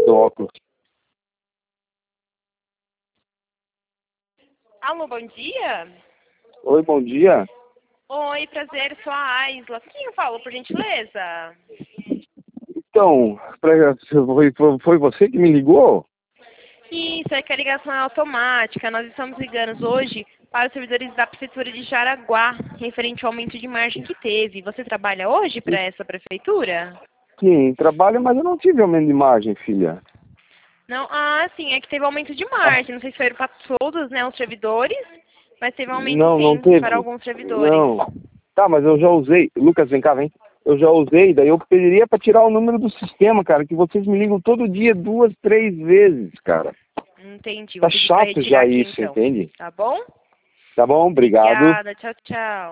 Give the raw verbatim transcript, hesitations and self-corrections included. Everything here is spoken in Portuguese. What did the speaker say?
do óculos. Alô, bom dia? Oi, bom dia. Oi, prazer, sou a Aisla. Quem eu falo, por gentileza? Então, pra- foi, foi foi você que me ligou? Isso, é que a ligação é automática. Nós estamos ligando hoje para os servidores da Prefeitura de Jaraguá, referente ao aumento de margem que teve. Você trabalha hoje para essa prefeitura? Sim, trabalho, mas eu não tive aumento de margem, filha. Não? Ah, sim, é que teve aumento de Ah, margem. Não sei se foi para todos, né, os servidores, mas teve aumento não, não sim, para teve. alguns servidores. Não. Tá, mas eu já usei. Lucas, vem cá, vem. Eu já usei, daí eu pediria pra tirar o número do sistema, cara, que vocês me ligam todo dia, duas, três vezes, cara. Entendi, Tá vou pedir para chato retirar já aqui isso, então. entende? Tá bom? Tá bom, obrigado. Obrigada, tchau, tchau.